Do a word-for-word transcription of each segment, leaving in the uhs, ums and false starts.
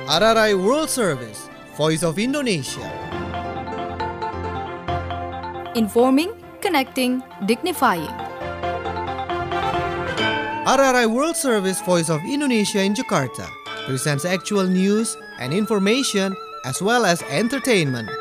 R R I World Service, Voice of Indonesia. Informing, connecting, dignifying. R R I World Service, Voice of Indonesia in Jakarta presents actual news and information as well as entertainment.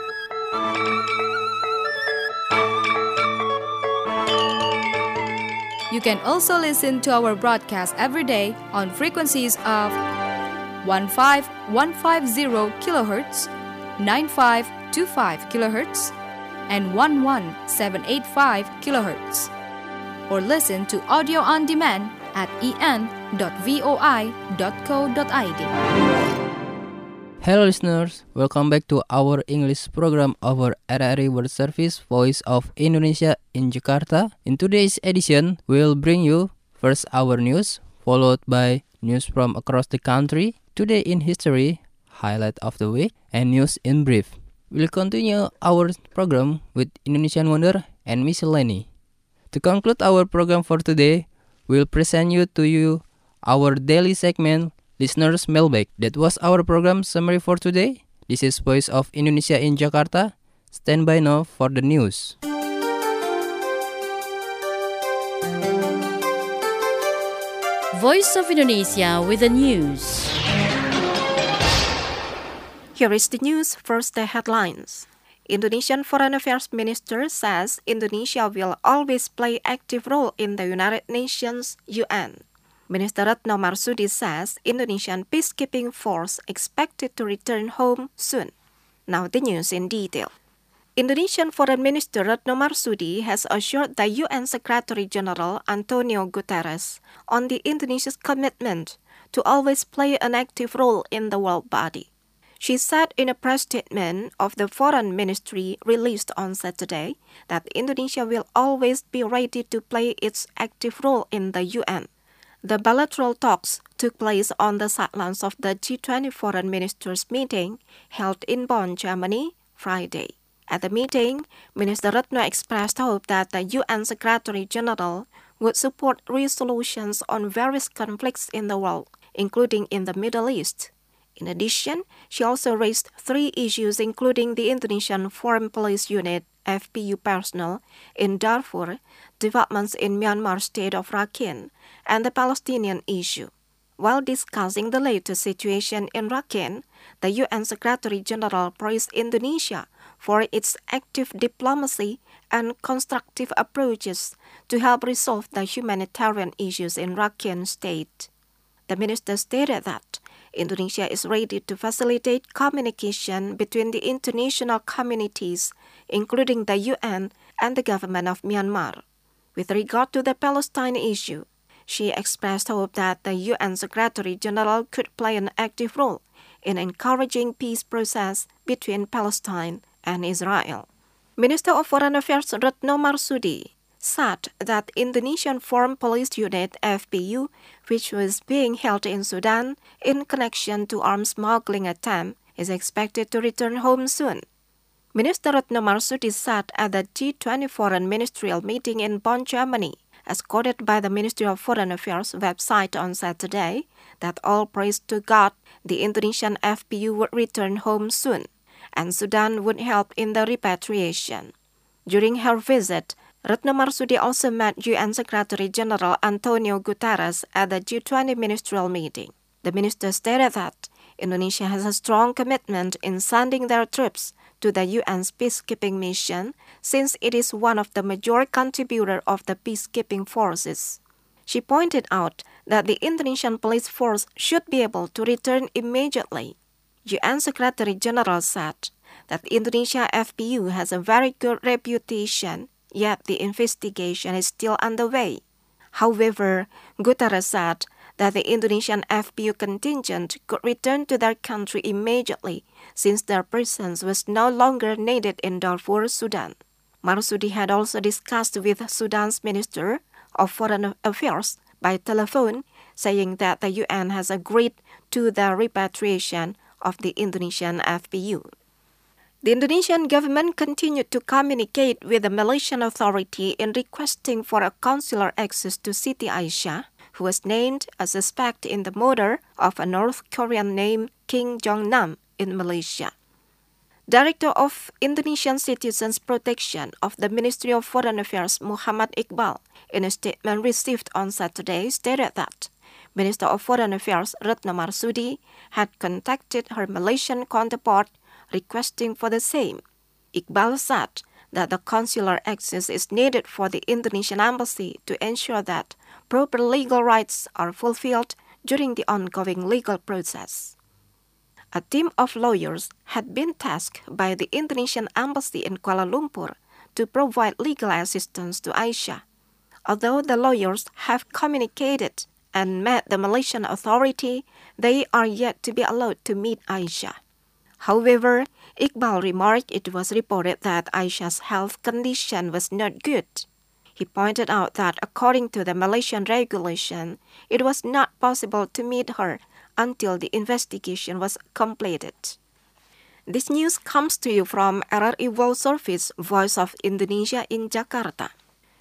You can also listen to our broadcast every day on frequencies of fifteen fifteen kilohertz, ninety-five twenty-five kilohertz, and eleven seven eighty-five kilohertz. Or listen to audio on demand at e n dot voi dot co dot i d. Hello listeners, welcome back to our English program of our R R I World Service Voice of Indonesia in Jakarta. In today's edition, we'll bring you first our news, followed by news from across the country, Today in History, Highlight of the Week, and News in Brief. We'll continue our program with Indonesian Wonder and Miscellany. To conclude our program for today, we'll present you to you our daily segment, Listeners Mailbag. That was our program summary for today. This is Voice of Indonesia in Jakarta. Stand by now for the news. Voice of Indonesia with the news. Here is the news. First, the headlines. Indonesian Foreign Affairs Minister says Indonesia will always play active role in the United Nations U N. Minister Retno Marsudi says Indonesian peacekeeping force expected to return home soon. Now the news in detail. Indonesian Foreign Minister Retno Marsudi has assured the U N Secretary-General Antonio Guterres on the Indonesia's commitment to always play an active role in the world body. She said in a press statement of the Foreign Ministry released on Saturday that Indonesia will always be ready to play its active role in the U N. The bilateral talks took place on the sidelines of the G twenty Foreign Ministers meeting held in Bonn, Germany, Friday. At the meeting, Minister Retno expressed hope that the U N Secretary-General would support resolutions on various conflicts in the world, including in the Middle East. In addition, she also raised three issues including the Indonesian Foreign Police Unit F P U personnel in Darfur, developments in Myanmar state of Rakhine, and the Palestinian issue. While discussing the latest situation in Rakhine, the U N Secretary-General praised Indonesia for its active diplomacy and constructive approaches to help resolve the humanitarian issues in Rakhine state. The minister stated that Indonesia is ready to facilitate communication between the international communities, including the U N and the government of Myanmar. With regard to the Palestine issue, she expressed hope that the U N Secretary-General could play an active role in encouraging peace process between Palestine and Israel. Minister of Foreign Affairs Retno Marsudi said that Indonesian Foreign Police Unit F P U, which was being held in Sudan in connection to arms smuggling attempt, is expected to return home soon. Minister Retno Marsudi said at the G twenty Foreign Ministerial meeting in Bonn, Germany, as quoted by the Ministry of Foreign Affairs website on Saturday, that all praise to God, the Indonesian F P U would return home soon, and Sudan would help in the repatriation. During her visit, Retno Marsudi also met U N Secretary-General Antonio Guterres at the G twenty ministerial meeting. The minister stated that Indonesia has a strong commitment in sending their troops to the U N's peacekeeping mission since it is one of the major contributors of the peacekeeping forces. She pointed out that the Indonesian police force should be able to return immediately. U N Secretary-General said that Indonesia F P U has a very good reputation, yet the investigation is still underway. However, Guterres said that the Indonesian F P U contingent could return to their country immediately since their presence was no longer needed in Darfur, Sudan. Marsudi had also discussed with Sudan's Minister of Foreign Affairs by telephone, saying that the U N has agreed to the repatriation of the Indonesian F P U. The Indonesian government continued to communicate with the Malaysian authority in requesting for a consular access to Siti Aisyah, who was named a suspect in the murder of a North Korean named Kim Jong-nam in Malaysia. Director of Indonesian Citizens Protection of the Ministry of Foreign Affairs Muhammad Iqbal, in a statement received on Saturday, stated that Minister of Foreign Affairs Retno Marsudi had contacted her Malaysian counterpart requesting for the same. Iqbal said that the consular access is needed for the Indonesian embassy to ensure that proper legal rights are fulfilled during the ongoing legal process. A team of lawyers had been tasked by the Indonesian embassy in Kuala Lumpur to provide legal assistance to Aisyah. Although the lawyers have communicated and met the Malaysian authority, they are yet to be allowed to meet Aisyah. However, Iqbal remarked it was reported that Aisyah's health condition was not good. He pointed out that according to the Malaysian regulation, it was not possible to meet her until the investigation was completed. This news comes to you from R R I World Service, Voice of Indonesia in Jakarta.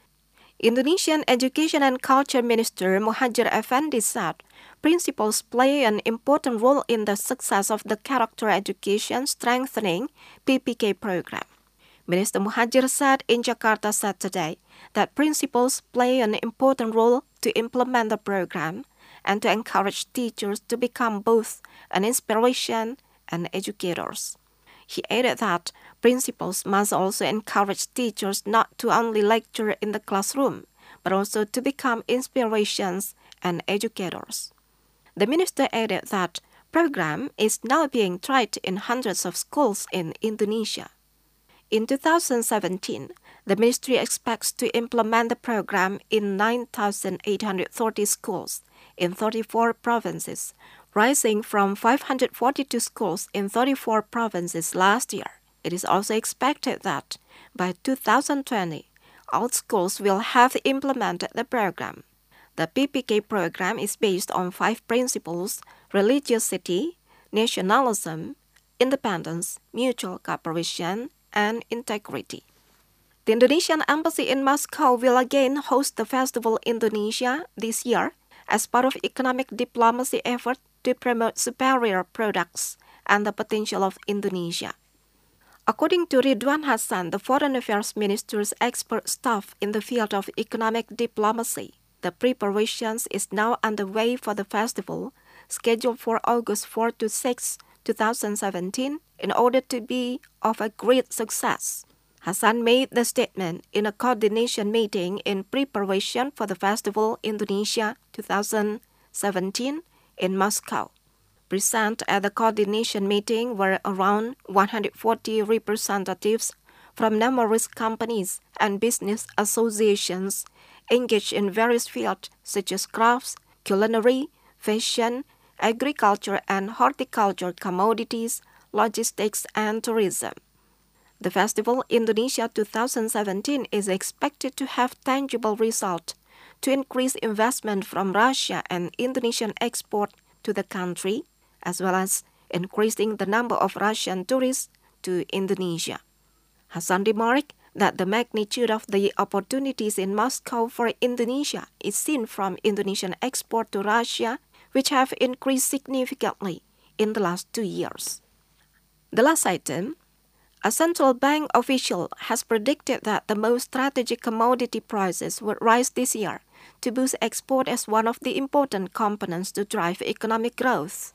Indonesian Education and Culture Minister Muhadjir Effendi said principals play an important role in the success of the Character Education Strengthening P P K program. Minister Muhadjir said in Jakarta Saturday that principals play an important role to implement the program and to encourage teachers to become both an inspiration and educators. He added that principals must also encourage teachers not to only lecture in the classroom, but also to become inspirations and educators. The minister added that program is now being tried in hundreds of schools in Indonesia. In two thousand seventeen, the ministry expects to implement the program in nine thousand eight hundred thirty schools in thirty-four provinces, rising from five hundred forty-two schools in thirty-four provinces last year. It is also expected that by two thousand twenty, all schools will have implemented the program. The P P K program is based on five principles: religiosity, nationalism, independence, mutual cooperation, and integrity. The Indonesian Embassy in Moscow will again host the Festival Indonesia this year as part of economic diplomacy effort to promote superior products and the potential of Indonesia. According to Ridwan Hassan, the Foreign Affairs Minister's expert staff in the field of economic diplomacy, the preparations is now underway for the festival, scheduled for August fourth to sixth, two thousand seventeen, in order to be of a great success. Hassan made the statement in a coordination meeting in preparation for the Festival Indonesia two thousand seventeen in Moscow. Present at the coordination meeting were around one hundred forty representatives from numerous companies and business associations engaged in various fields such as crafts, culinary, fashion, agriculture and horticulture commodities, logistics, and tourism. The Festival Indonesia two thousand seventeen is expected to have tangible results to increase investment from Russia and Indonesian export to the country, as well as increasing the number of Russian tourists to Indonesia. Hassan remarked that the magnitude of the opportunities in Moscow for Indonesia is seen from Indonesian export to Russia, which have increased significantly in the last two years. The last item, a central bank official has predicted that the most strategic commodity prices would rise this year to boost export as one of the important components to drive economic growth.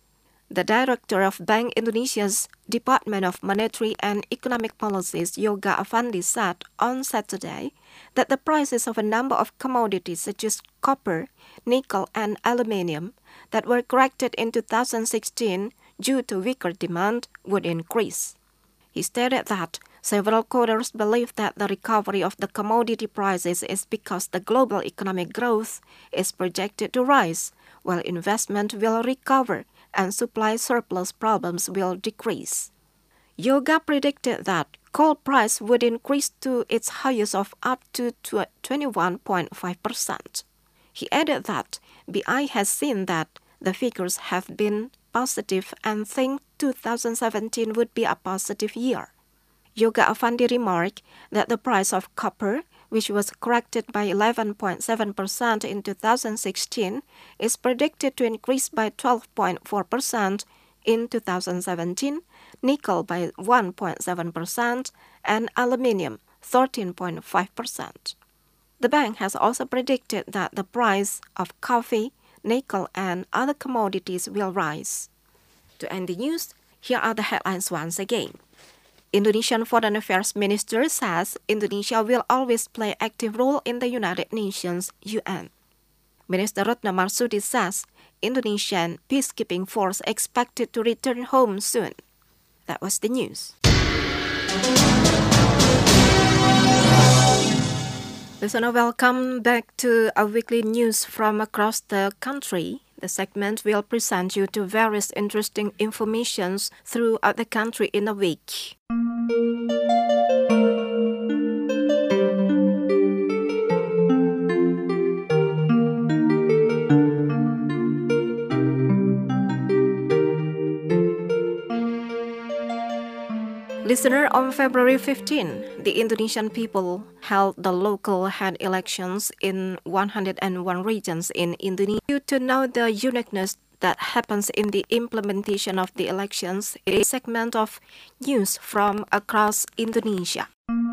The director of Bank Indonesia's Department of Monetary and Economic Policies, Yoga Afandi, said on Saturday that the prices of a number of commodities such as copper, nickel, and aluminium that were corrected in two thousand sixteen due to weaker demand would increase. He stated that several quarters believe that the recovery of the commodity prices is because the global economic growth is projected to rise, while investment will recover and supply surplus problems will decrease. Yoga predicted that coal price would increase to its highest of up to twenty-one point five percent. He added that B I has seen that the figures have been positive and think two thousand seventeen would be a positive year. Yoga Afandi remarked that the price of copper, which was corrected by eleven point seven percent in two thousand sixteen, is predicted to increase by twelve point four percent in two thousand seventeen, nickel by one point seven percent, and aluminium thirteen point five percent. The bank has also predicted that the price of coffee, nickel, and other commodities will rise. To end the news, here are the headlines once again. Indonesian Foreign Affairs Minister says Indonesia will always play active role in the United Nations U N. Minister Retno Marsudi says Indonesian peacekeeping force expected to return home soon. That was the news. Listener, welcome back to our weekly news from across the country. The segment will present you to various interesting informations throughout the country in a week. Listener, on February fifteenth, the Indonesian people held the local head elections in one hundred one regions in Indonesia. You to know the uniqueness that happens in the implementation of the elections, a segment of news from across Indonesia.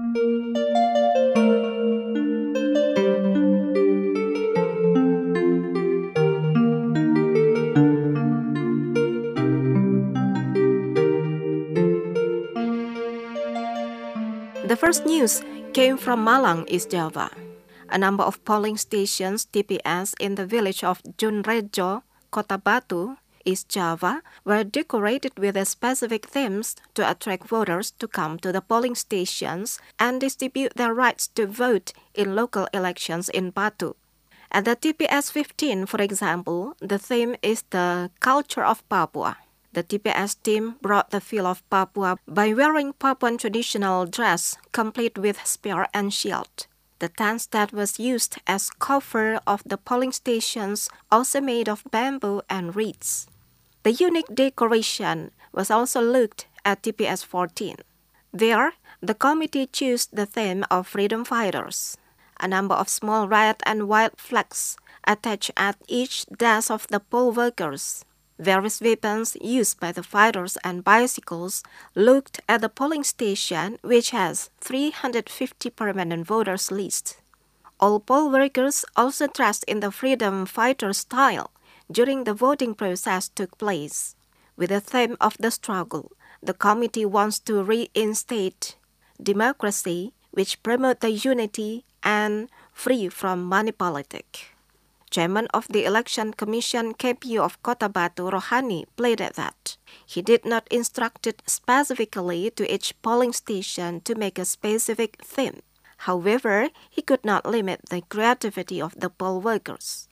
The first news came from Malang, East Java. A number of polling stations, T P S, in the village of Junrejo, Kota Batu, East Java, were decorated with specific themes to attract voters to come to the polling stations and distribute their rights to vote in local elections in Batu. At the T P S fifteen, for example, the theme is the culture of Papua. The T P S team brought the feel of Papua by wearing Papuan traditional dress, complete with spear and shield. The tents that was used as cover of the polling stations also made of bamboo and reeds. The unique decoration was also looked at T P S fourteen. There, the committee chose the theme of freedom fighters. A number of small red and white flags attached at each desk of the poll workers. Various weapons used by the fighters and bicycles looked at the polling station, which has three hundred fifty permanent voters list. All poll workers also dressed in the freedom fighter style during the voting process took place. With the theme of the struggle, the committee wants to reinstate democracy, which promote the unity and free from money politics. Chairman of the Election Commission K P U of Kota Batu, Rohani, pleaded that he did not instruct it specifically to each polling station to make a specific theme. However, he could not limit the creativity of the poll workers.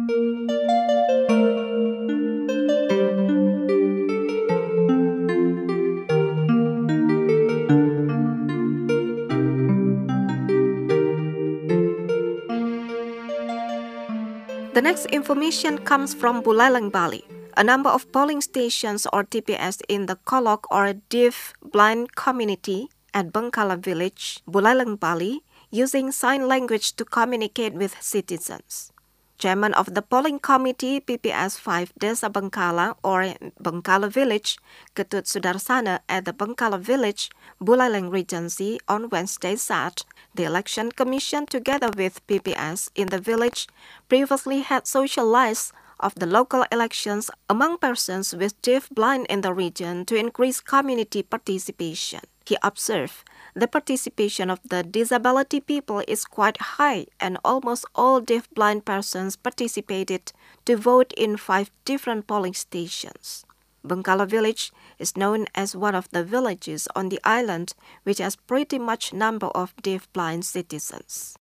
The next information comes from Buleleng, Bali. A number of polling stations or T P S in the Kolok or deaf blind community at Bengkala village, Buleleng, Bali, using sign language to communicate with citizens. Chairman of the polling committee P P S five Desa Bengkala or Bengkala village, Ketut Sudarsana at the Bengkala village, Buleleng Regency on Wednesday said the election commission together with P P S in the village previously had socialized of the local elections among persons with deaf blind in the region to increase community participation. He observed the participation of the disability people is quite high and almost all deaf blind persons participated to vote in five different polling stations. Bengkala village is known as one of the villages on the island which has pretty much number of deaf blind citizens.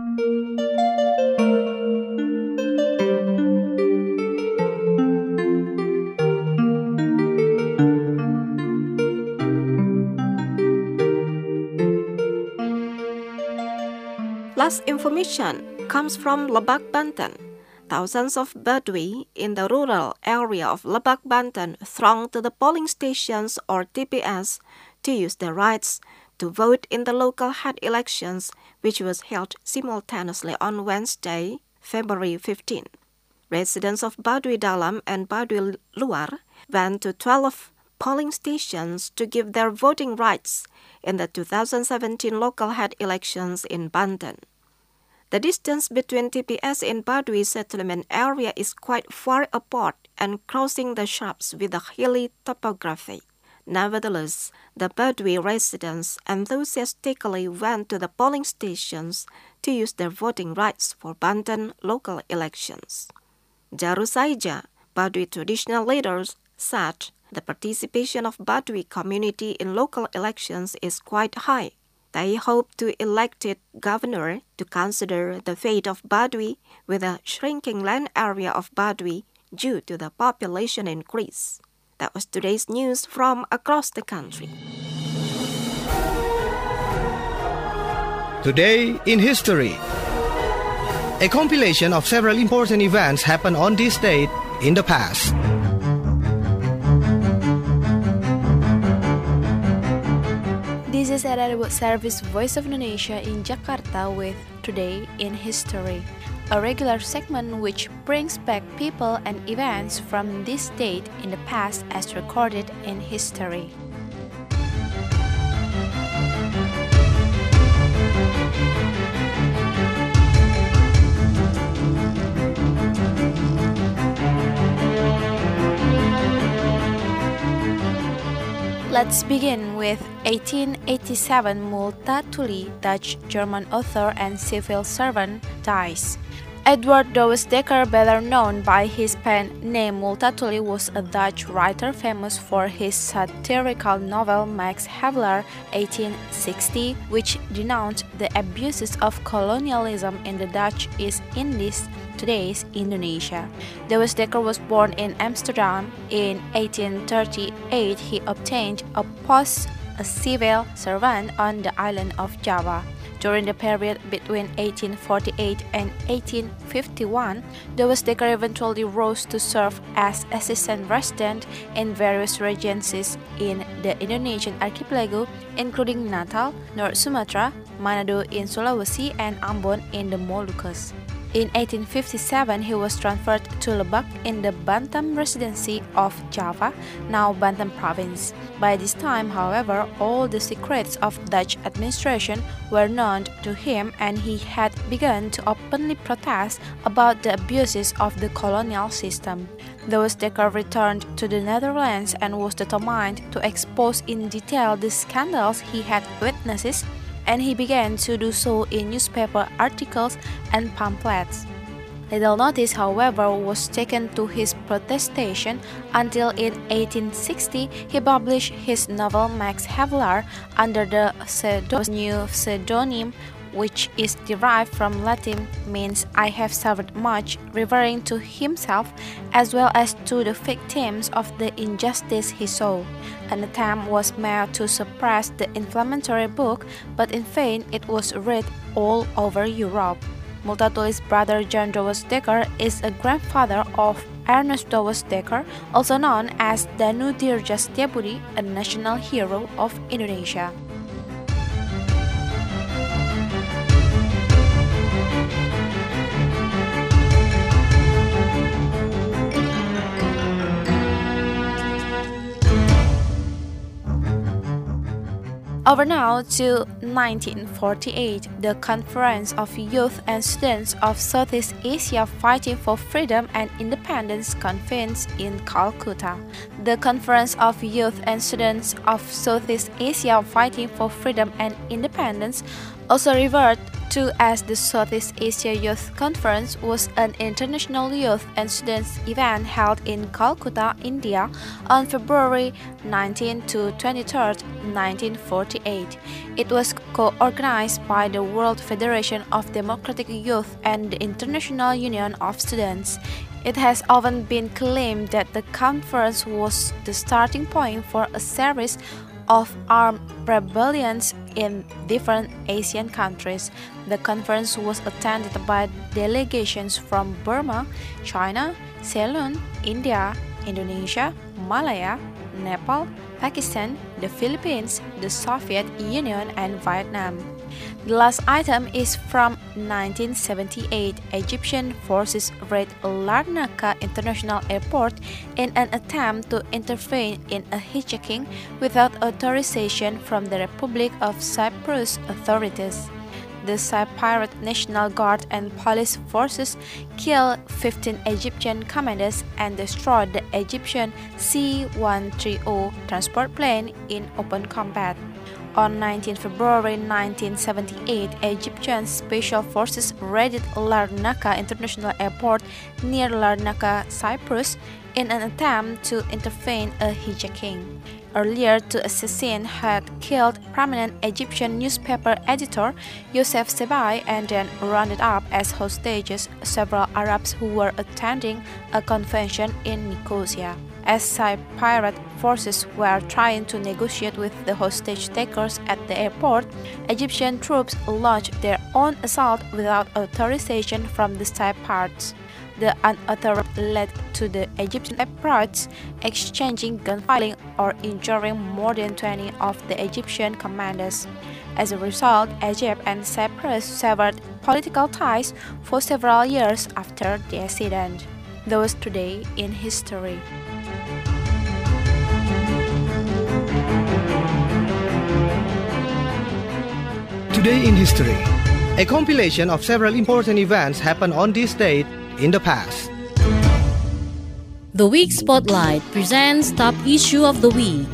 Last information comes from Lebak, Banten. Thousands of Badui in the rural area of Lebak, Banten thronged to the polling stations or T P S to use their rights to vote in the local head elections, which was held simultaneously on Wednesday, February fifteenth. Residents of Baduy Dalam and Baduy Luar went to twelve polling stations to give their voting rights in the two thousand seventeen local head elections in Banten. The distance between T P S in Baduy settlement area is quite far apart and crossing the shrubs with a hilly topography. Nevertheless, the Baduy residents enthusiastically went to the polling stations to use their voting rights for Banten local elections. Jaru Saija, Baduy traditional leaders, said the participation of Baduy community in local elections is quite high. They hope to elect a governor to consider the fate of Baduy with a shrinking land area of Baduy due to the population increase. That was today's news from across the country. Today in History. A compilation of several important events happened on this date in the past. This is R R I World Service Voice of Indonesia in Jakarta with Today in History, a regular segment which brings back people and events from this date in the past as recorded in history. Let's begin with eighteen eighty-seven. Multatuli, Dutch-German author and civil servant, dies. Edward Douwes Dekker, better known by his pen name Multatuli, was a Dutch writer famous for his satirical novel Max Havelaar eighteen sixty, which denounced the abuses of colonialism in the Dutch East Indies, today's Indonesia. Douwes Dekker was born in Amsterdam. In eighteen thirty-eight, he obtained a post as civil servant on the island of Java. During the period between eighteen forty-eight and eighteen fifty-one, Douwes Dekker eventually rose to serve as assistant resident in various regencies in the Indonesian archipelago, including Natal, North Sumatra, Manado in Sulawesi, and Ambon in the Moluccas. In eighteen fifty-seven, he was transferred to Lebak in the Bantam Residency of Java, now Bantam Province. By this time, however, all the secrets of Dutch administration were known to him, and he had begun to openly protest about the abuses of the colonial system. Douwes Dekker returned to the Netherlands and was determined to expose in detail the scandals he had witnessed, and he began to do so in newspaper articles and pamphlets. Little notice, however, was taken to his protestation until in eighteen sixty he published his novel Max Havelaar under the new pseudonym, which is derived from Latin, means I have suffered much, referring to himself as well as to the victims of the injustice he saw. An attempt was made to suppress the inflammatory book, but in vain. It was read all over Europe. Multatuli's brother John Douwes Dekker is a grandfather of Ernest Douwes Dekker, also known as Danu Dirja Setiabudi, a national hero of Indonesia. Over now to nineteen forty-eight, the Conference of Youth and Students of Southeast Asia Fighting for Freedom and Independence convenes in Calcutta. The Conference of Youth and Students of Southeast Asia Fighting for Freedom and Independence, also referred to as the Southeast Asia Youth Conference, was an international youth and students event held in Calcutta, India on February nineteenth to twenty-third, nineteen forty-eight. It was co-organized by the World Federation of Democratic Youth and the International Union of Students. It has often been claimed that the conference was the starting point for a series of armed rebellions in different Asian countries. The conference was attended by delegations from Burma, China, Ceylon, India, Indonesia, Malaya, Nepal, Pakistan, the Philippines, the Soviet Union, and Vietnam. The last item is from nineteen seventy-eight. Egyptian forces raid Larnaca International Airport in an attempt to intervene in a hijacking without authorization from the Republic of Cyprus authorities. The Cypriot National Guard and police forces killed fifteen Egyptian commanders and destroyed the Egyptian C one thirty transport plane in open combat. On nineteenth February nineteen seventy-eight, Egyptian Special Forces raided Larnaca International Airport near Larnaca, Cyprus, in an attempt to intervene a hijacking. Earlier, two assassins had killed prominent Egyptian newspaper editor Youssef Sebai and then rounded up as hostages several Arabs who were attending a convention in Nicosia. As Cypriot forces were trying to negotiate with the hostage takers at the airport, Egyptian troops launched their own assault without authorization from the Cypriots. The unauthorized led to the Egyptian Cypriots exchanging gunfighting or injuring more than twenty of the Egyptian commanders. As a result, Egypt and Cyprus severed political ties for several years after the accident. That was today in history. Today in History, a compilation of several important events happened on this date in the past. The Week Spotlight presents Top Issue of the Week.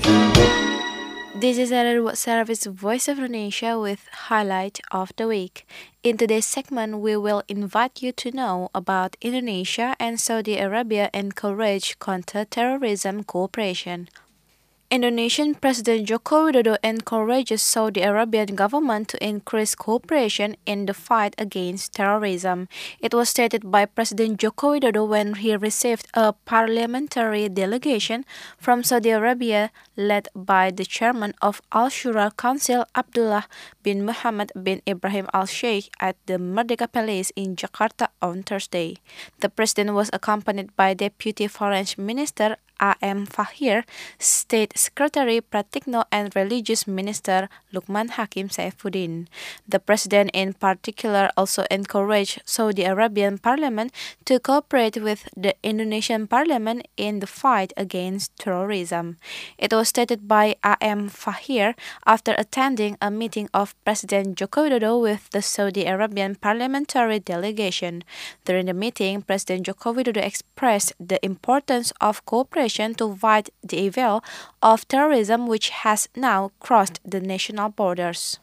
This is a World Service Voice of Indonesia with Highlight of the Week. In today's segment, we will invite you to know about Indonesia and Saudi Arabia encourage counter-terrorism cooperation. Indonesian President Joko Widodo encourages Saudi Arabian government to increase cooperation in the fight against terrorism. It was stated by President Joko Widodo when he received a parliamentary delegation from Saudi Arabia led by the chairman of Al-Shura Council Abdullah bin Muhammad bin Ibrahim Al-Sheikh at the Merdeka Palace in Jakarta on Thursday. The president was accompanied by Deputy Foreign Minister A M Fahir, State Secretary Pratikno, and Religious Minister Lukman Hakim Saifuddin. The president in particular also encouraged Saudi Arabian Parliament to cooperate with the Indonesian Parliament in the fight against terrorism. It was stated by A M Fahir after attending a meeting of President Joko Widodo with the Saudi Arabian parliamentary delegation. During the meeting, President Joko Widodo expressed the importance of cooperation to fight the evil of terrorism which has now crossed the national borders.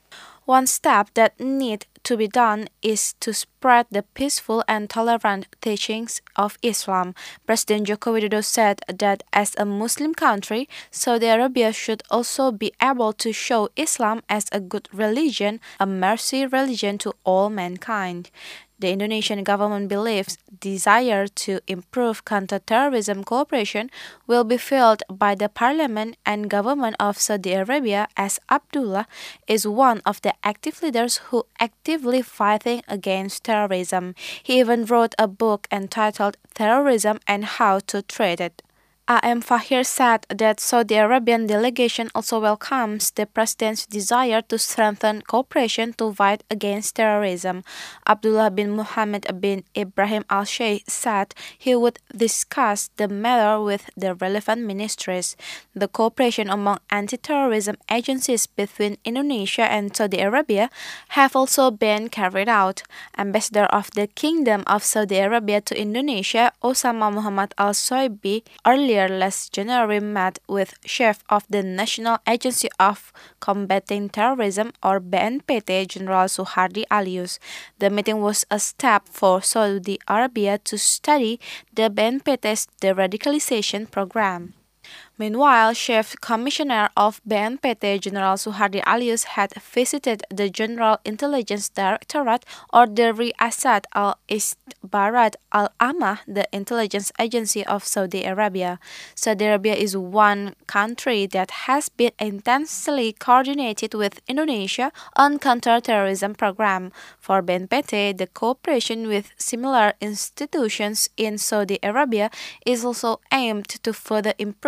One step that needs to be done is to spread the peaceful and tolerant teachings of Islam. President Joko Widodo said that as a Muslim country, Saudi Arabia should also be able to show Islam as a good religion, a mercy religion to all mankind. The Indonesian government believes desire to improve counter-terrorism cooperation will be filled by the parliament and government of Saudi Arabia, as Abdullah is one of the active leaders who actively fighting against terrorism. He even wrote a book entitled Terrorism and How to Treat It. A M Fahir said that Saudi Arabian delegation also welcomes the president's desire to strengthen cooperation to fight against terrorism. Abdullah bin Muhammad bin Ibrahim Al-Sheikh said he would discuss the matter with the relevant ministries. The cooperation among anti-terrorism agencies between Indonesia and Saudi Arabia have also been carried out. Ambassador of the Kingdom of Saudi Arabia to Indonesia, Osama Muhammad Al-Soibi, earlier last January met with chief of the National Agency of Combating Terrorism or B N P T General Suhardi Alyus. The meeting was a step for Saudi Arabia to study the B N P T's deradicalization program. Meanwhile, Chief Commissioner of B N P T General Suhardi Alyus had visited the General Intelligence Directorate or the Riyasat al-Istihbarat al-Amah, the intelligence agency of Saudi Arabia. Saudi Arabia is one country that has been intensely coordinated with Indonesia on counter-terrorism program. For B N P T, the cooperation with similar institutions in Saudi Arabia is also aimed to further improve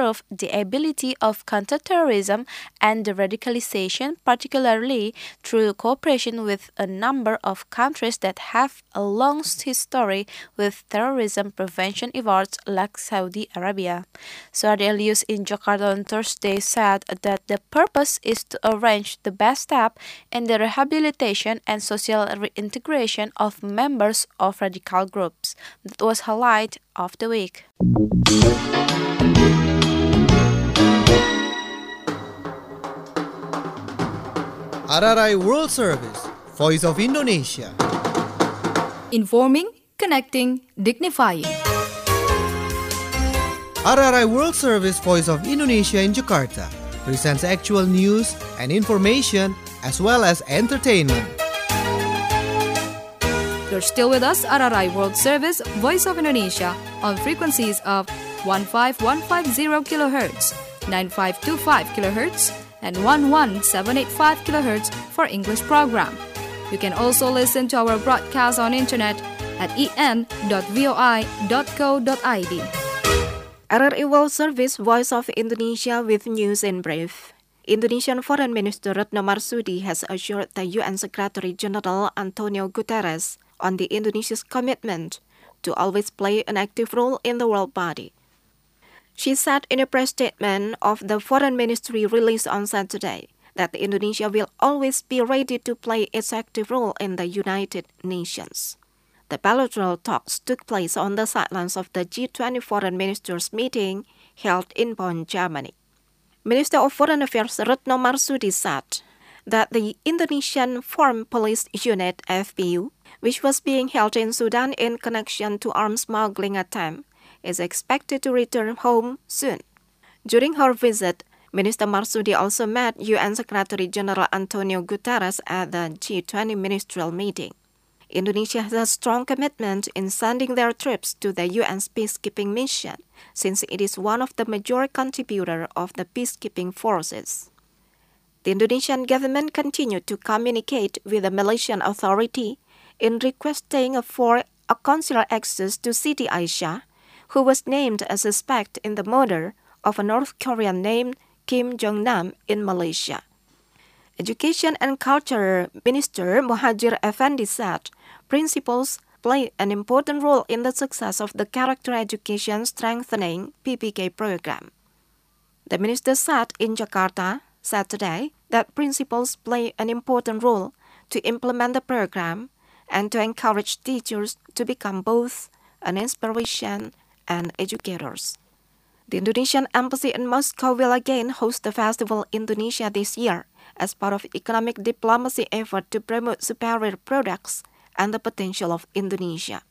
the ability of counterterrorism and radicalization, particularly through cooperation with a number of countries that have a long history with terrorism prevention efforts like Saudi Arabia. Soehardi Elius in Jakarta on Thursday said that the purpose is to arrange the best step in the rehabilitation and social reintegration of members of radical groups. That was highlight of the week. R R I World Service, Voice of Indonesia. Informing, connecting, dignifying. R R I World Service Voice of Indonesia in Jakarta presents actual news and information as well as entertainment. You're still with us, R R I World Service, Voice of Indonesia, on frequencies of one five one five zero kilohertz, nine five two five kilohertz, and one one seven eight five kilohertz for English program. You can also listen to our broadcast on internet at e n dot voi dot co dot i d. R R I World Service, Voice of Indonesia with news in brief. Indonesian Foreign Minister Retno Marsudi has assured the U N Secretary General Antonio Guterres on the Indonesia's commitment to always play an active role in the world body. She said in a press statement of the Foreign Ministry released on Saturday that Indonesia will always be ready to play its active role in the United Nations. The bilateral talks took place on the sidelines of the G twenty Foreign Ministers meeting held in Bonn, Germany. Minister of Foreign Affairs Retno Marsudi said that the Indonesian Foreign Police Unit F P U, which was being held in Sudan in connection to arms smuggling attempt, is expected to return home soon. During her visit, Minister Marsudi also met U N Secretary General Antonio Guterres at the G twenty ministerial meeting. Indonesia has a strong commitment in sending their troops to the U N's peacekeeping mission, since it is one of the major contributors of the peacekeeping forces. The Indonesian government continued to communicate with the Malaysian authority in requesting for a consular access to Siti Aisyah, who was named a suspect in the murder of a North Korean named Kim Jong-nam in Malaysia. Education and Culture Minister Muhadjir Effendi said principals play an important role in the success of the Character Education Strengthening P P K program. The minister said in Jakarta Saturday that principals play an important role to implement the program and to encourage teachers to become both an inspiration and educators. The Indonesian Embassy in Moscow will again host the Festival Indonesia this year as part of economic diplomacy effort to promote superior products and the potential of Indonesia.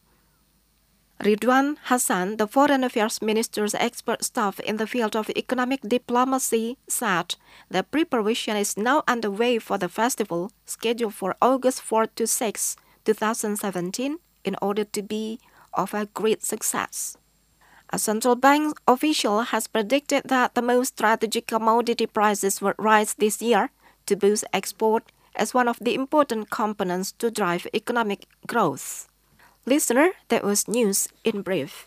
Ridwan Hassan, the Foreign Affairs Minister's expert staff in the field of economic diplomacy, said the preparation is now underway for the festival scheduled for August fourth to sixth, twenty seventeen, in order to be of a great success. A central bank official has predicted that the most strategic commodity prices will rise this year to boost export as one of the important components to drive economic growth. Listener, that was news in brief.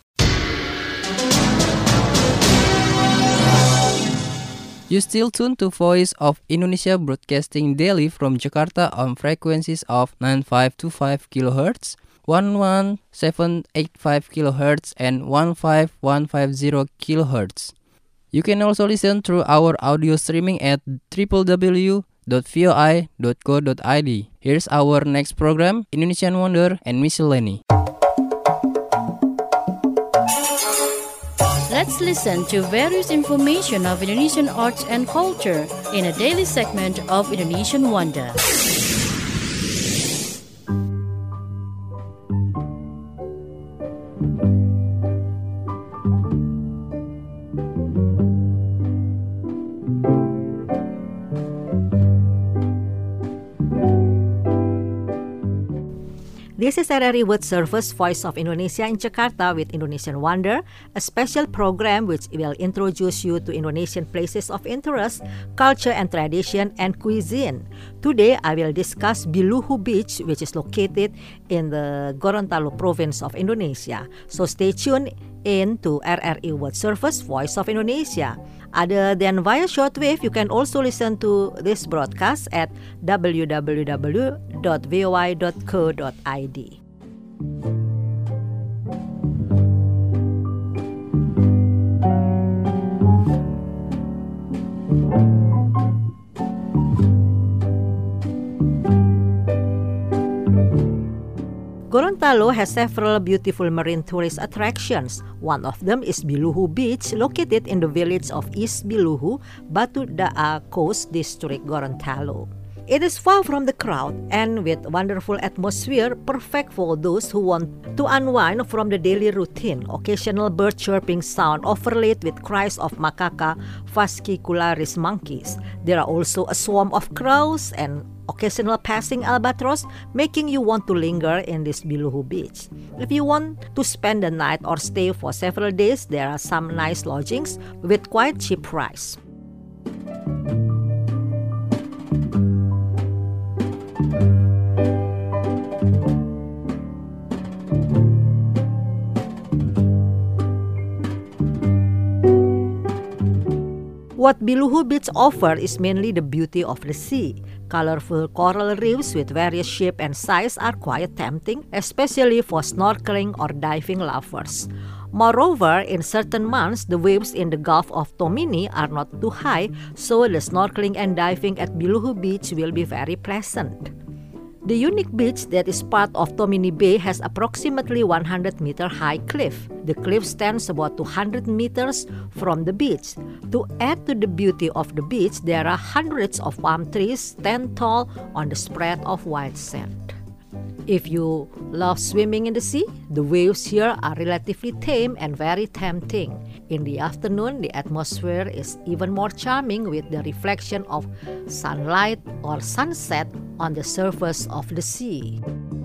You still tuned to Voice of Indonesia broadcasting daily from Jakarta on frequencies of nine five two five kilohertz, one one seven eight five kilohertz, and one five one five zero kilohertz. You can also listen through our audio streaming at w w w dot voi dot co dot i d. Here's our next program, Indonesian Wonder and Miscellany. Let's listen to various information of Indonesian arts and culture in a daily segment of Indonesian Wonder. This is R R I World Service, Voice of Indonesia in Jakarta with Indonesian Wonder, a special program which will introduce you to Indonesian places of interest, culture and tradition, and cuisine. Today, I will discuss Biluhu Beach, which is located in the Gorontalo province of Indonesia. So stay tuned in to R R I World Service Voice of Indonesia. Other than via shortwave, you can also listen to this broadcast at w w w dot v o i dot co dot i d. Gorontalo has several beautiful marine tourist attractions. One of them is Biluhu Beach, located in the village of East Biluhu, Batu Da'a Coast District, Gorontalo. It is far from the crowd and with wonderful atmosphere, perfect for those who want to unwind from the daily routine. Occasional bird chirping sound overlaid with cries of macaca fascicularis monkeys. There are also a swarm of crows and occasional passing albatross, making you want to linger in this Biluhu Beach. If you want to spend the night or stay for several days, there are some nice lodgings with quite cheap price. What Biluhu Beach offers is mainly the beauty of the sea. Colorful coral reefs with various shape and size are quite tempting, especially for snorkeling or diving lovers. Moreover, in certain months, the waves in the Gulf of Tomini are not too high, so the snorkeling and diving at Biluhu Beach will be very pleasant. The unique beach that is part of Tomini Bay has approximately one hundred meter high cliff. The cliff stands about two hundred meters from the beach. To add to the beauty of the beach, there are hundreds of palm trees stand tall on the spread of white sand. If you love swimming in the sea, the waves here are relatively tame and very tempting. In the afternoon, the atmosphere is even more charming with the reflection of sunlight or sunset on the surface of the sea.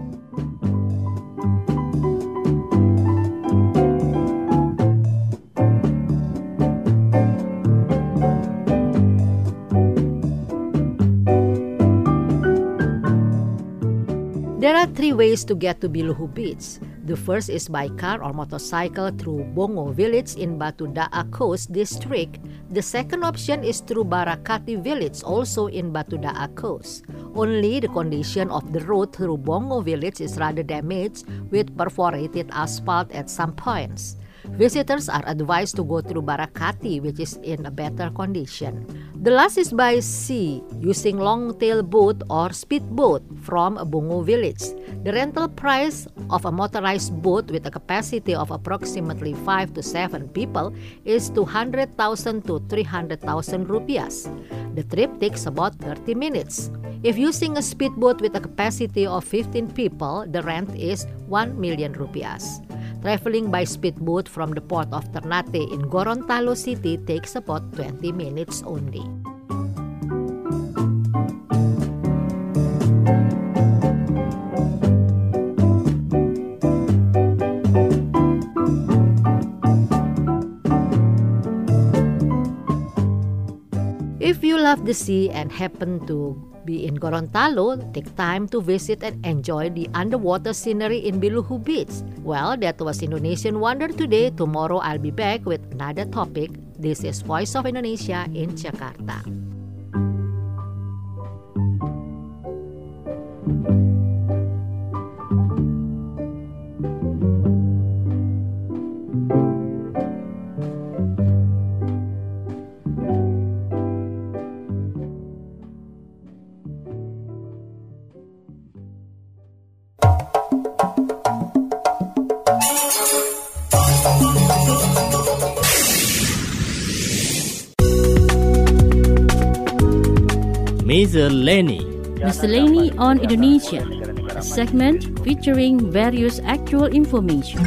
There are three ways to get to Biluhu Beach. The first is by car or motorcycle through Bongo Village in Batu Da'a Coast District. The second option is through Barakati Village, also in Batu Da'a Coast. Only the condition of the road through Bongo Village is rather damaged with perforated asphalt at some points. Visitors are advised to go through Barakati, which is in a better condition. The last is by sea, using long-tail boat or speedboat from Bongo Village. The rental price of a motorized boat with a capacity of approximately five to seven people is two hundred thousand to three hundred thousand rupiahs. The trip takes about thirty minutes. If using a speedboat with a capacity of fifteen people, the rent is one million rupiahs. Traveling by speedboat from the port of Ternate in Gorontalo City takes about twenty minutes only. If you love the sea and happen to be in Gorontalo, take time to visit and enjoy the underwater scenery in Biluhu Beach. Well, that was Indonesian Wonder today. Tomorrow I'll be back with another topic. This is Voice of Indonesia in Jakarta. Miscellany. Miscellany on Indonesia, a segment featuring various actual information.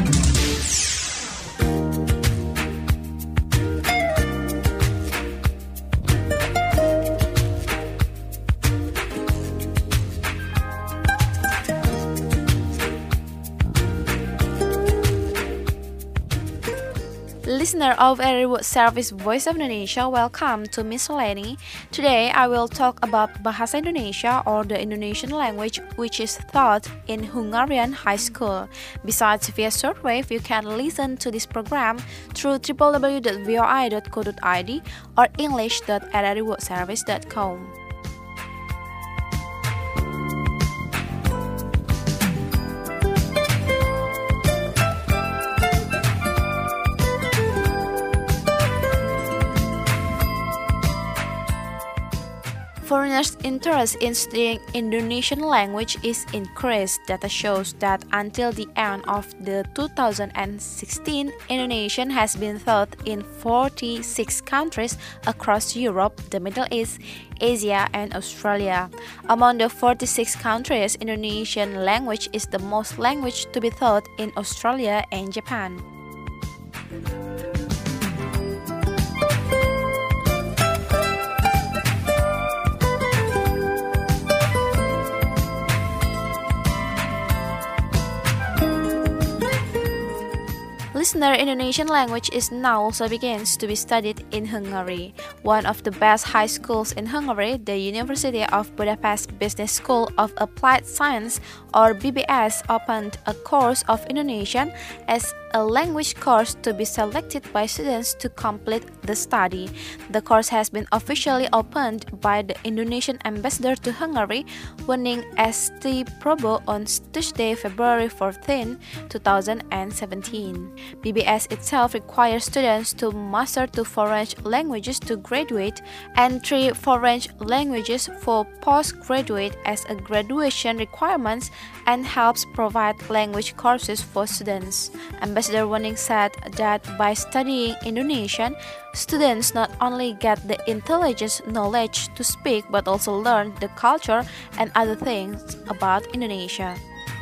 Listener of R R I World Service Voice of Indonesia, welcome to Miscellany. Today I will talk about Bahasa Indonesia or the Indonesian language which is taught in Hungarian high school. Besides via shortwave, you can listen to this program through w w w dot v o i dot co dot i d or english dot r r i world service dot com. Foreigners' interest in studying Indonesian language is increased. Data shows that until the end of the two thousand sixteen, Indonesian has been taught in forty-six countries across Europe, the Middle East, Asia, and Australia. Among the forty-six countries, Indonesian language is the most language to be taught in Australia and Japan. Listener, Indonesian language is now also begins to be studied in Hungary. One of the best high schools in Hungary, the University of Budapest Business School of Applied Science or B B S, opened a course of Indonesian as a language course to be selected by students to complete the study. The course has been officially opened by the Indonesian ambassador to Hungary, Wening S T Probo, on Tuesday, February fourteenth, two thousand seventeen. B B S itself requires students to master two foreign languages to graduate and three foreign languages for postgraduate as a graduation requirements and helps provide language courses for students. Ambassador Wening said that by studying Indonesian, students not only get the intelligence knowledge to speak but also learn the culture and other things about Indonesia.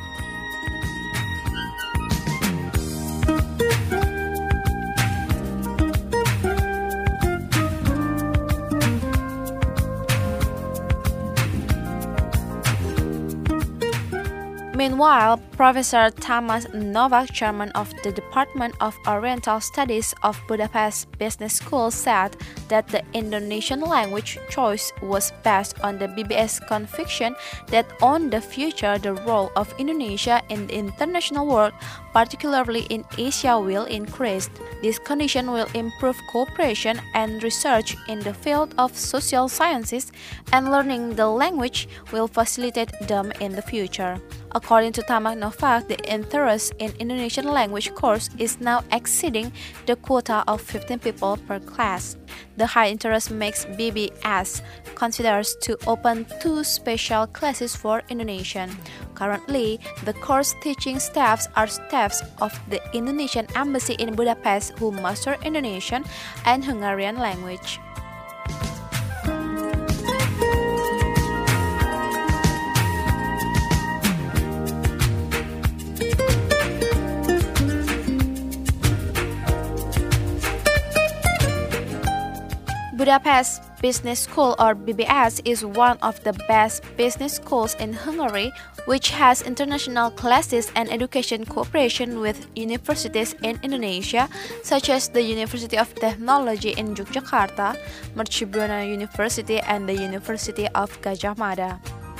Meanwhile, Professor Tamas Novak, chairman of the Department of Oriental Studies of Budapest Business School, said that the Indonesian language choice was based on the B B S conviction that on the future the role of Indonesia in the international world, particularly in Asia, will increase. This condition will improve cooperation and research in the field of social sciences, and learning the language will facilitate them in the future. According to Tamas Novak, the interest in Indonesian language course is now exceeding the quota of fifteen people per class. The high interest makes B B S considers to open two special classes for Indonesian. Currently, the course teaching staffs are staffs of the Indonesian Embassy in Budapest who master Indonesian and Hungarian language. Budapest Business School or B B S is one of the best business schools in Hungary, which has international classes and education cooperation with universities in Indonesia, such as the University of Technology in Yogyakarta, Mercubuana University, and the University of Gadjah Mada.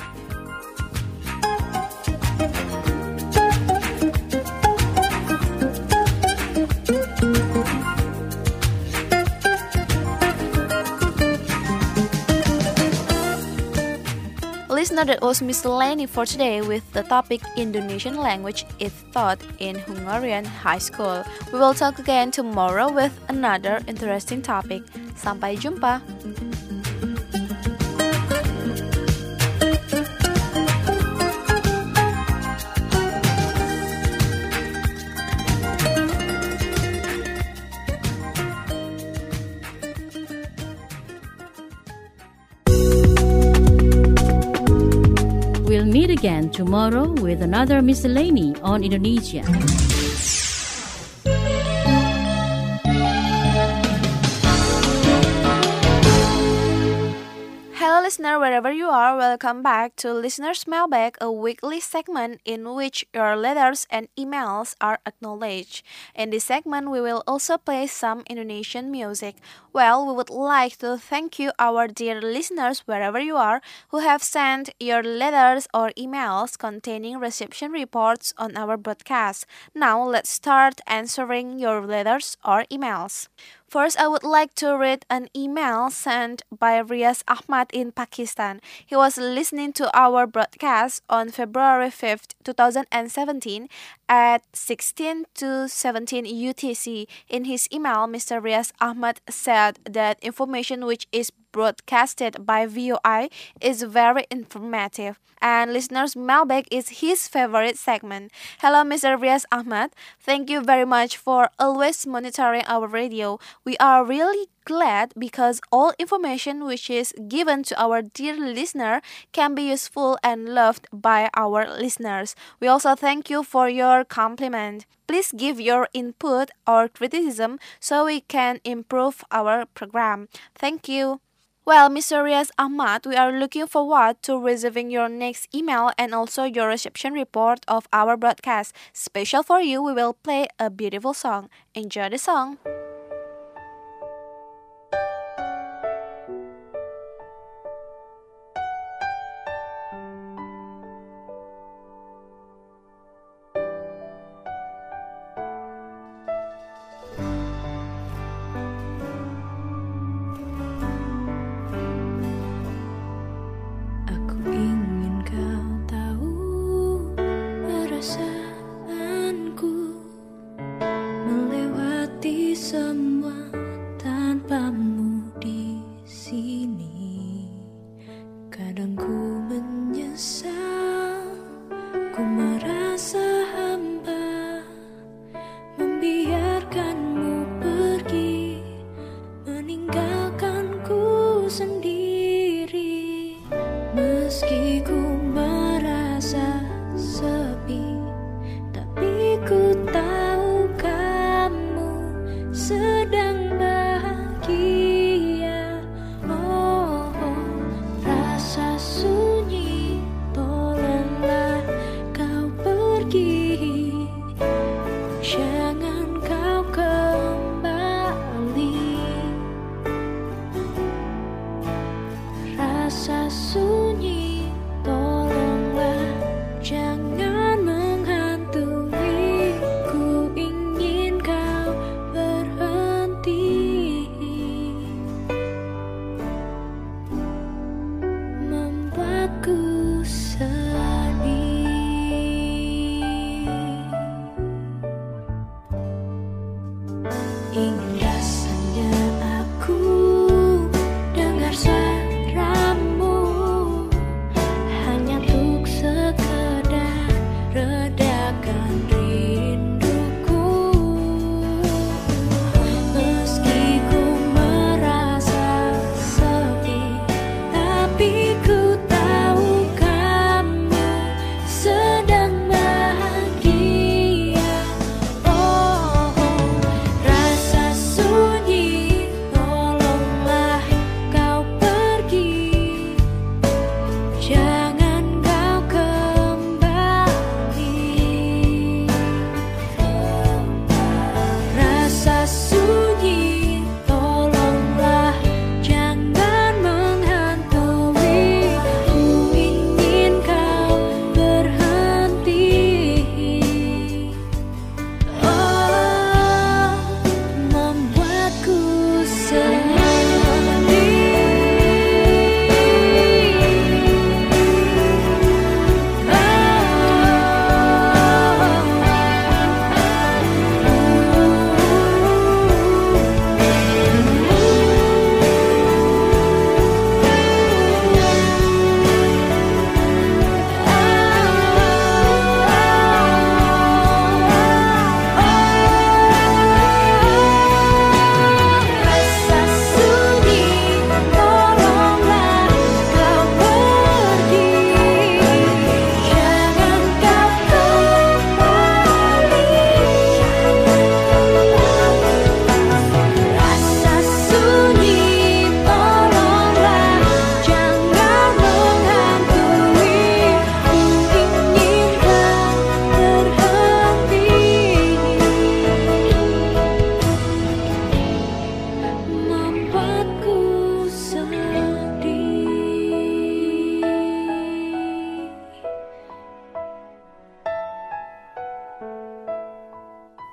Listener, that was Miscellany for today with the topic Indonesian language is taught in Hungarian high school. We will talk again tomorrow with another interesting topic. Sampai jumpa! We'll meet again tomorrow with another Miscellany on Indonesia. Hello listener, wherever you are, welcome back to Listener's Mailbag, a weekly segment in which your letters and emails are acknowledged. In this segment, we will also play some Indonesian music. Well, we would like to thank you, our dear listeners, wherever you are, who have sent your letters or emails containing reception reports on our broadcast. Now, let's start answering your letters or emails. First, I would like to read an email sent by Riaz Ahmad in Pakistan. He was listening to our broadcast on February fifth, twenty seventeen at sixteen to seventeen U T C. In his email, Mister Riaz Ahmad said that information which is broadcasted by V O I is very informative, and listeners' mailbag is his favorite segment. Hello, Mister Riaz Ahmad. Thank you very much for always monitoring our radio. We are really glad because all information which is given to our dear listener can be useful and loved by our listeners. We also thank you for your compliment. Please give your input or criticism so we can improve our program. Thank you. Well, Mister Riaz Ahmad, we are looking forward to receiving your next email and also your reception report of our broadcast. Special for you, we will play a beautiful song. Enjoy the song. So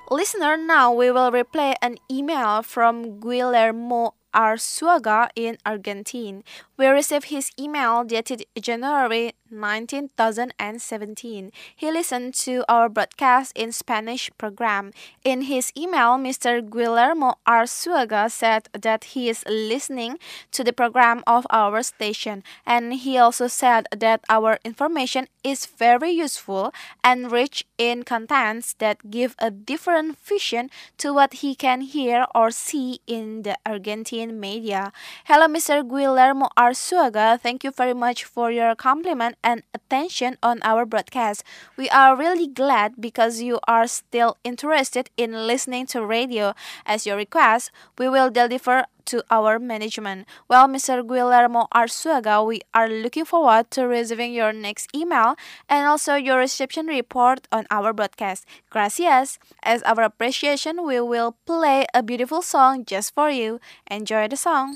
Listener, now we will replay an email from Guillermo Arzuaga in Argentina. We received his email dated January nineteenth, two thousand seventeen. He listened to our broadcast in Spanish program. In his email, Mister Guillermo Arzuaga said that he is listening to the program of our station, and he also said that our information is very useful and rich in contents that give a different vision to what he can hear or see in the Argentine media. Hello, Mister Guillermo Arzuaga. Thank you very much for your compliment and attention on our broadcast. We are really glad because you are still interested in listening to radio. As your request, we will deliver to our management. Well, Mister Guillermo Arzuaga, we are looking forward to receiving your next email and also your reception report on our broadcast. Gracias. As our appreciation, we will play a beautiful song just for you. Enjoy the song.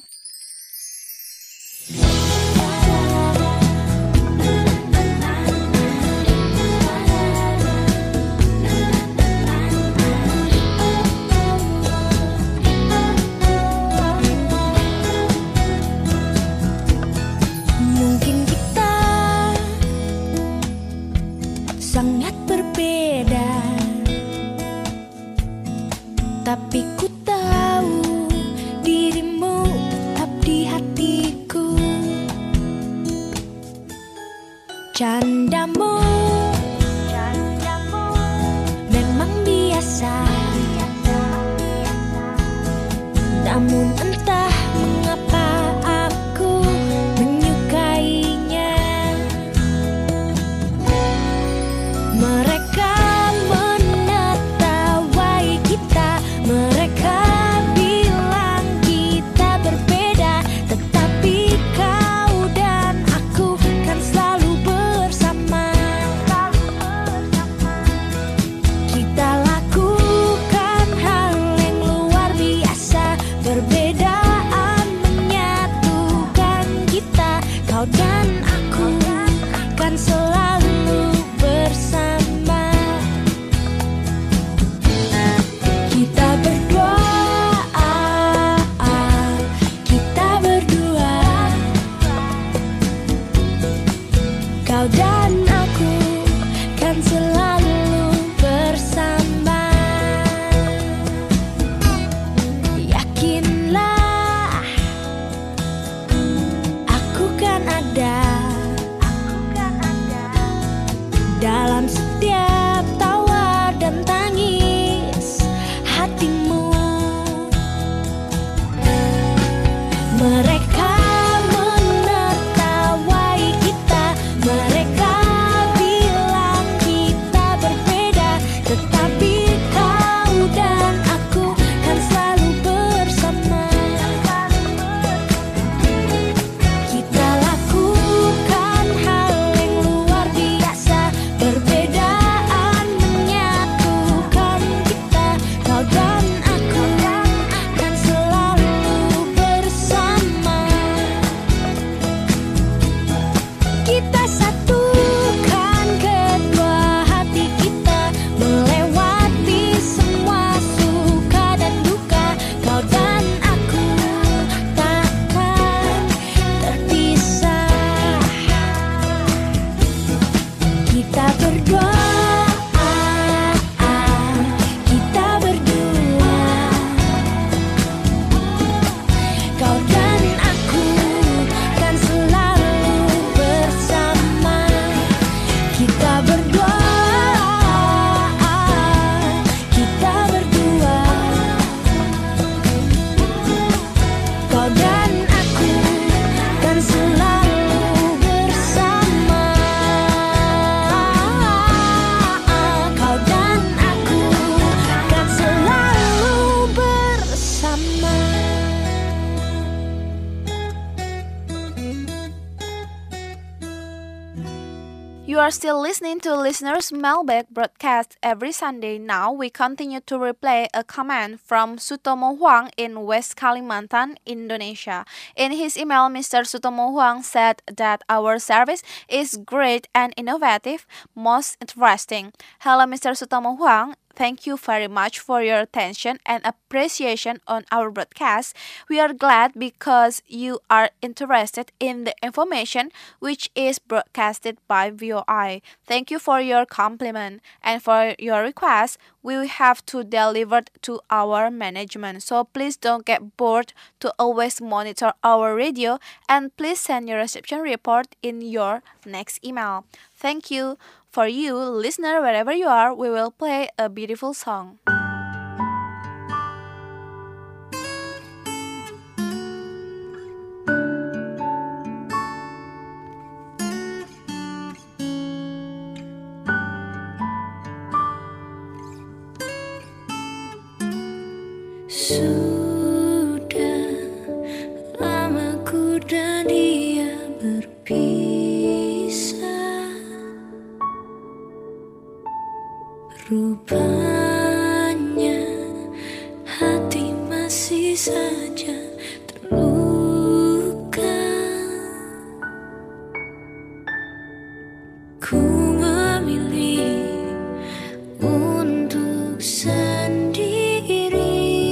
Mungkin kita sangat berbeda, tapi ku tahu dirimu tetap di hatiku. Candamu, candamu memang biasa, namun entah mengapa aku menyukainya. Mereka menertawai kita, mereka bilang kita berbeda, tetapi kau dan aku kan selalu bersama. Kita lakukan hal yang luar biasa, perbedaan menyatukan kita. Kau dan aku kan selalu bersama. Kita berdua, kita berdua, kau dan aku kan selalu bersama. Yakinlah, aku kan ada dalam setiap tawa dan tangis hatimu. Mereka menertawai kita, mereka bilang kita berbeda, tetapi kau dan aku kan selalu bersama. Kita lakukan hal yang luar biasa, perbedaan menyatukan kita. Kau dan aku kan selalu bersama. Kita satukan kedua hati kita, melewati semua suka dan duka. Kau dan aku takkan terpisah. Kita berdua, kita berdua, kau dan aku kan selalu bersama. Kita berdua, kita berdua, kau dan aku kan selalu bersama. Kau dan aku kan selalu bersama. You are still listening to Listener's Mailbag broadcast every Sunday. Now we continue to replay a comment from Sutomo Huang in West Kalimantan, Indonesia. In his email, Mister Sutomo Huang said that our service is great and innovative, most interesting. Hello, Mister Sutomo Huang. thank you very much for your attention and appreciation on our broadcast. We are glad because you are interested in the information which is broadcasted by V O I. Thank you for your compliment and for your request. We will have to deliver to our management. So please don't get bored to always monitor our radio and please send your reception report in your next email. Thank you. For you, listener, wherever you are, we will play a beautiful song. Sudah lama ku dan dia berpisah, rupanya hati masih saja terluka. Ku memilih untuk sendiri,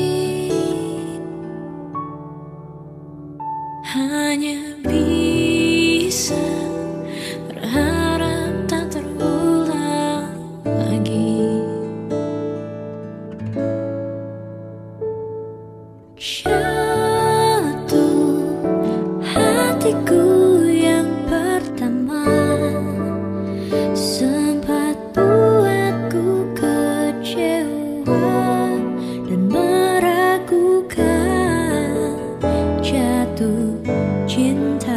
hanya bisa berharap tak terulang lagi. Jatuh hatiku yang pertama, sempat buatku kecewa dan meragukan jatuh cinta.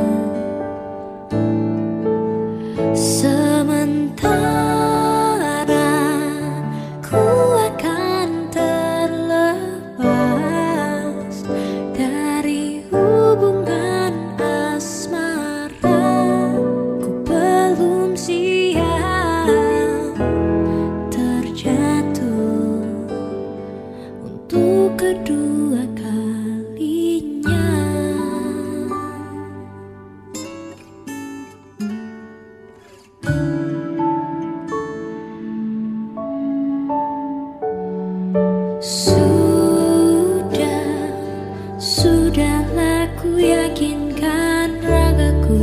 Sementara ku akan terlepas dari hubungan asmara, ku belum siap terjatuh untuk kedua kalinya. Sudah, sudahlah ku yakinkan ragaku,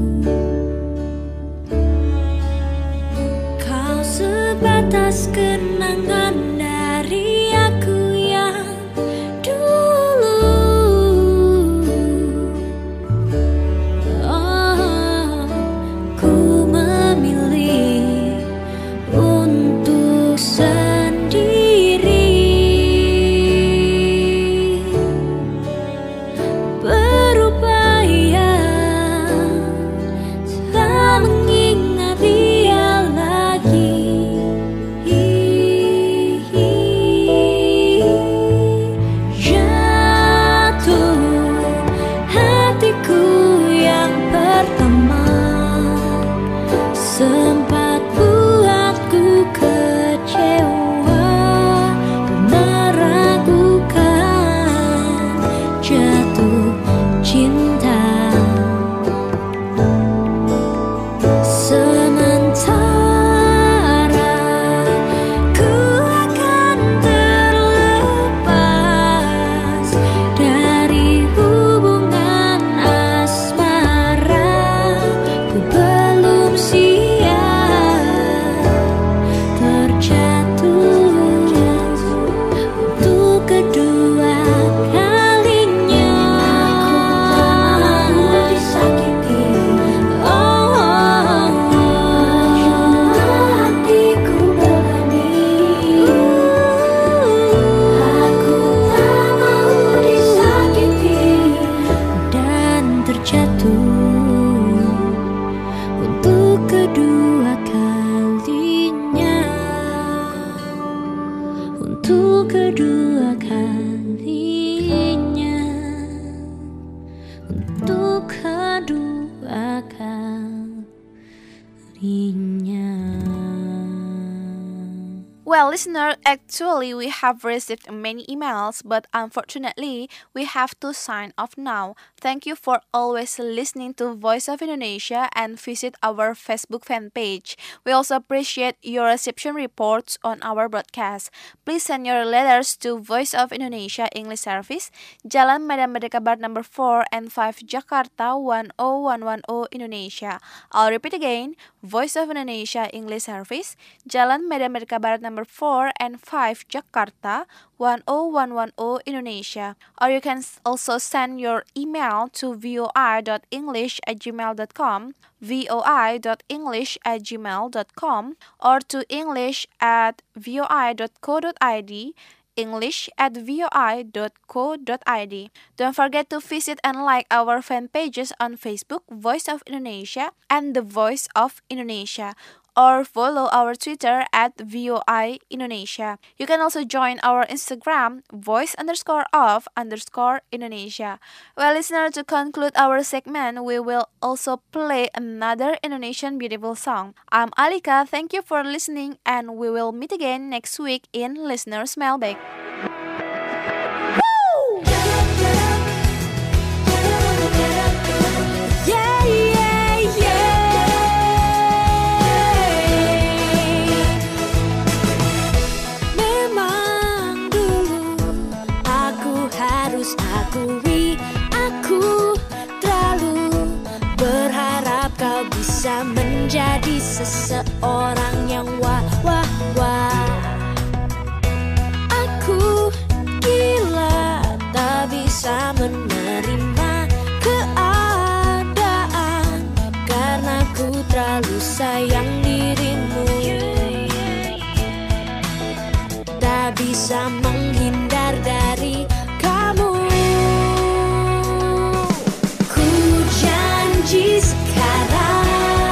kau sebatas kenangan dari aku yang dulu. Oh, ku memilih untuk sendiri, berupaya tak mengingat dia lagi. Jatuh hatiku yang pertama, sempat buatku kecewa dan meragukan jatuh cinta. Sementara ku akan terlepas dari hubungan asmara, ku belum siap terjatuh untuk kedua kalinya. Aku tak mau disakiti, oh, hatiku berani. Aku tak mau disakiti dan terjatuh untuk kedua kalinya, untuk kedua kalinya, untuk kedua kalinya. Well, listener, actually we have received many emails, but unfortunately we have to sign off now. Thank you for always listening to Voice of Indonesia and visit our Facebook fan page. We also appreciate your reception reports on our broadcast. Please send your letters to Voice of Indonesia English Service, Jalan Medan Merdeka Barat number four and five, Jakarta one oh one one oh, Indonesia. I'll repeat again, Voice of Indonesia English Service, Jalan Medan Merdeka Barat number four and five, Jakarta one oh one one oh, Indonesia. Or you can also send your email to voi dot english at gmail dot com, voi dot english at gmail dot com, or to english at voi dot co dot id, english at voi dot co dot id. Don't forget to visit and like our fan pages on Facebook, Voice of Indonesia and The Voice of Indonesia, or follow our Twitter at V O I Indonesia. You can also join our Instagram, voice underscore of underscore Indonesia. Well, listener, to conclude our segment, we will also play another Indonesian beautiful song. I'm Alika, thank you for listening, and we will meet again next week in Listener's Mailbag. Bisa menjadi seseorang yang wah wah wah. Aku gila tak bisa menerima keadaan karena ku terlalu sayang dirimu. Tak bisa menghindar dari kamu. Ku janji sekarang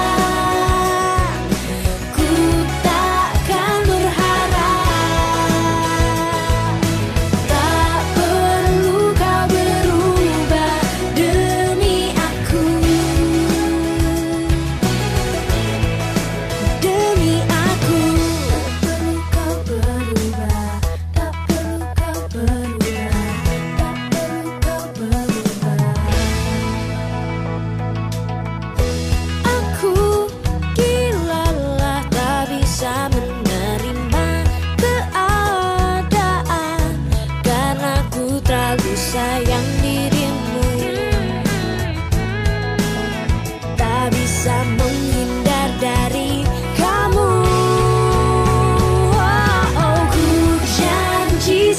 sayang dirimu. Tak bisa menghindar dari kamu. Oh, oh, ku janji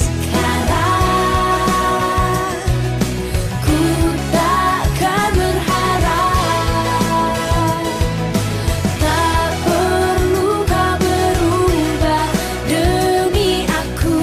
sekarang ku takkan berharap. Tak perlu kau berubah demi aku.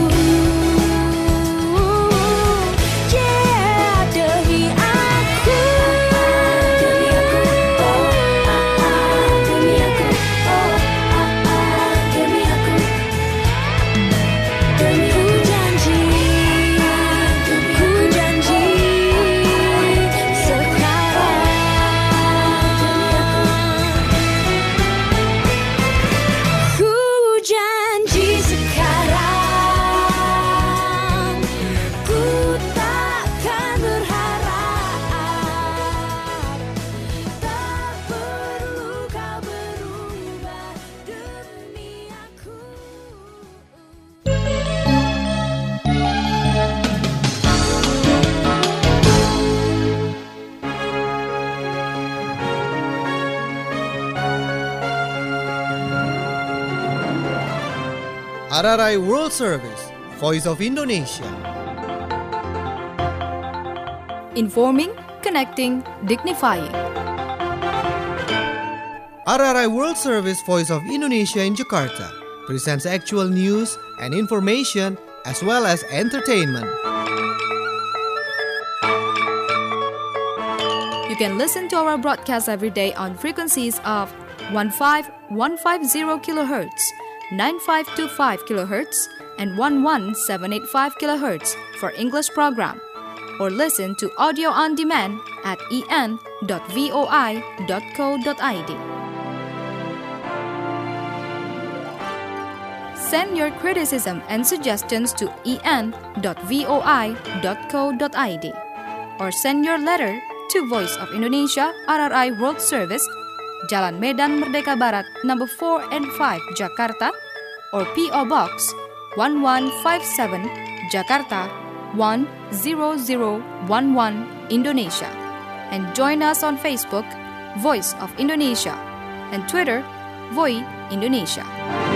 R R I World Service, Voice of Indonesia. Informing, connecting, dignifying. R R I World Service, Voice of Indonesia in Jakarta presents actual news and information as well as entertainment. You can listen to our broadcast every day on frequencies of fifteen fifteen kilohertz, ninety-five twenty-five kilohertz, and eleven seven eighty-five kilohertz for English program, or listen to audio on demand at e n dot voi dot co dot i d. Send your criticism and suggestions to e n dot voi dot co dot i d or send your letter to Voice of Indonesia R R I World Service, Jalan Medan Merdeka Barat, number four and five, Jakarta, or P O Box one one five seven, Jakarta one zero zero one one, Indonesia. And join us on Facebook, Voice of Indonesia, and Twitter, Voi Indonesia.